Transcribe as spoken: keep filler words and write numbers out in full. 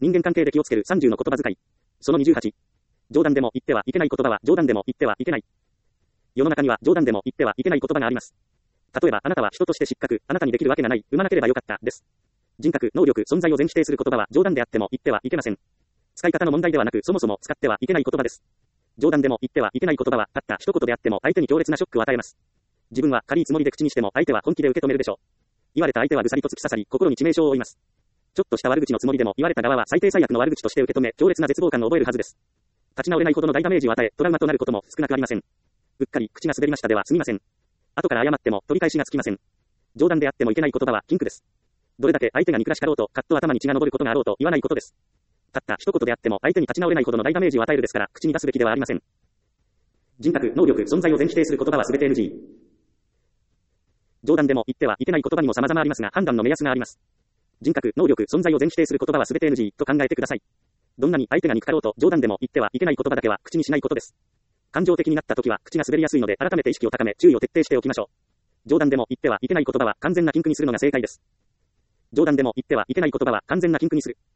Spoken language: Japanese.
人間関係で気をつけるさんじゅうの言葉遣い。そのにじゅうはち。冗談でも言ってはいけない言葉は冗談でも言ってはいけない。世の中には冗談でも言ってはいけない言葉があります。例えば、あなたは人として失格、あなたにできるわけがない、産まなければよかった、です。人格、能力、存在を全否定する言葉は冗談であっても言ってはいけません。使い方の問題ではなく、そもそも使ってはいけない言葉です。冗談でも言ってはいけない言葉は、たった一言であっても相手に強烈なショックを与えます。自分は軽いつもりで口にしても相手は本気で受け止めるでしょう。言われた相手はぐさりと突き刺さり、心に致命傷を負います。ちょっとした悪口のつもりでも言われた側は最低最悪の悪口として受け止め、強烈な絶望感を覚えるはずです。立ち直れないほどの大ダメージを与え、トラウマとなることも少なくありません。うっかり口が滑りましたでは済みません。後から謝っても取り返しがつきません。冗談であってもいけない言葉は禁句です。どれだけ相手が憎らしかろうと、カッと頭に血が上ることがあろうと言わないことです。たった一言であっても相手に立ち直れないほどの大ダメージを与えるですから、口に出すべきではありません。人格、能力、存在を全否定する言葉はすべて エヌジー。冗談でも言ってはいけない言葉にも様々ありますが、判断の目安があります。人格、能力、存在を全否定する言葉はすべて エヌジー と考えてください。どんなに相手が憎かろうと、冗談でも言ってはいけない言葉だけは口にしないことです。感情的になった時は口が滑りやすいので、改めて意識を高め、注意を徹底しておきましょう。冗談でも言ってはいけない言葉は完全な禁句にするのが正解です。冗談でも言ってはいけない言葉は完全な禁句にする。